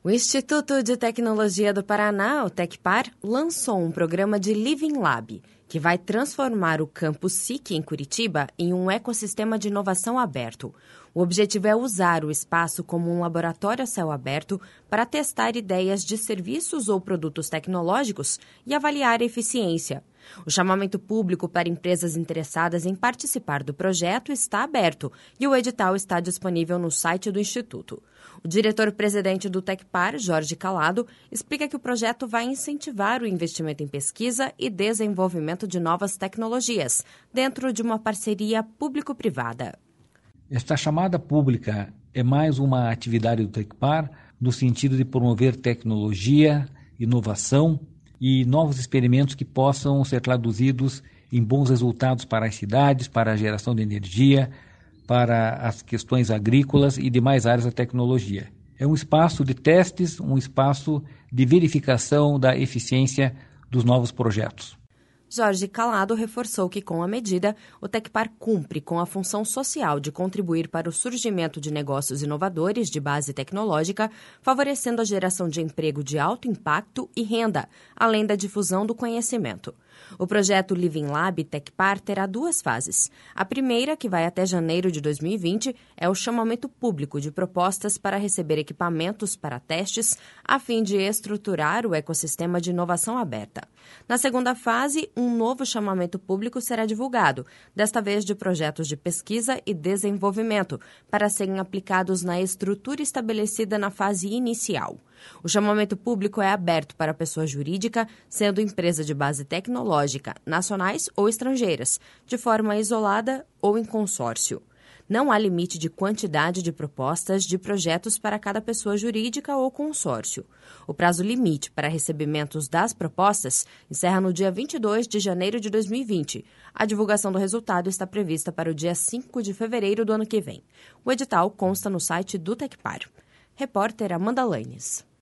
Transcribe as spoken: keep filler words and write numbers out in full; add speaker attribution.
Speaker 1: O Instituto de Tecnologia do Paraná, o Tecpar, lançou um programa de Living Lab, que vai transformar o campus S I C em Curitiba em um ecossistema de inovação aberto. O objetivo é usar o espaço como um laboratório a céu aberto para testar ideias de serviços ou produtos tecnológicos e avaliar a eficiência. O chamamento público para empresas interessadas em participar do projeto está aberto e o edital está disponível no site do Instituto. O diretor-presidente do Tecpar, Jorge Calado, explica que o projeto vai incentivar o investimento em pesquisa e desenvolvimento de novas tecnologias, dentro de uma parceria público-privada.
Speaker 2: Esta chamada pública é mais uma atividade do Tecpar no sentido de promover tecnologia, inovação e novos experimentos que possam ser traduzidos em bons resultados para as cidades, para a geração de energia, para as questões agrícolas e demais áreas da tecnologia. É um espaço de testes, um espaço de verificação da eficiência dos novos projetos.
Speaker 1: Jorge Calado reforçou que, com a medida, o Tecpar cumpre com a função social de contribuir para o surgimento de negócios inovadores de base tecnológica, favorecendo a geração de emprego de alto impacto e renda, além da difusão do conhecimento. O projeto Living Lab Tecpar terá duas fases. A primeira, que vai até janeiro de dois mil e vinte, é o chamamento público de propostas para receber equipamentos para testes, a fim de estruturar o ecossistema de inovação aberta. Na segunda fase, um novo chamamento público será divulgado, desta vez de projetos de pesquisa e desenvolvimento, para serem aplicados na estrutura estabelecida na fase inicial. O chamamento público é aberto para a pessoa jurídica, sendo empresa de base tecnológica, nacionais ou estrangeiras, de forma isolada ou em consórcio. Não há limite de quantidade de propostas de projetos para cada pessoa jurídica ou consórcio. O prazo limite para recebimentos das propostas encerra no dia vinte e dois de janeiro de dois mil e vinte. A divulgação do resultado está prevista para o dia cinco de fevereiro do ano que vem. O edital consta no site do Tecpar. Repórter Amanda Lanes.